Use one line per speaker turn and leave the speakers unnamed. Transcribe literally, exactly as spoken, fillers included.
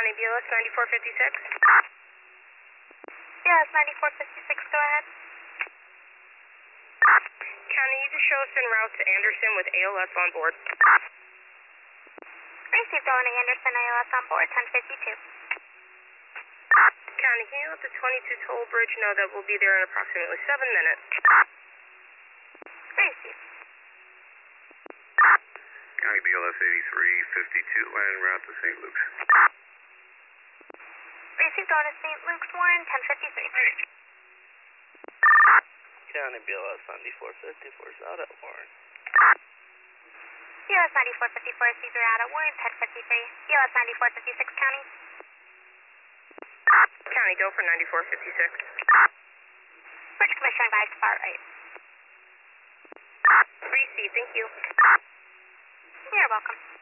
County B L S ninety-four fifty-six.
B L S ninety-four fifty-six, go ahead.
County, you can show us en route to Anderson with A L S on board.
Received, going to Anderson, A L S on board, ten fifty-two.
County, can you let the twenty-two toll bridge know that we'll be there in approximately seven minutes?
Received.
County B L S eighty-three fifty-two, landing route to Saint Luke's.
Received, going to Saint Luke's, Warren, ten fifty-three.
County B L S ninety-four fifty-four is out at Warren.
B L S ninety-four fifty-four, Caesar out at Warren, ten fifty-three. B L S ninety-four fifty-six, County.
County, go for ninety-four fifty-six.
Bridge commissioning back to far right.
Receive, thank you.
You're welcome.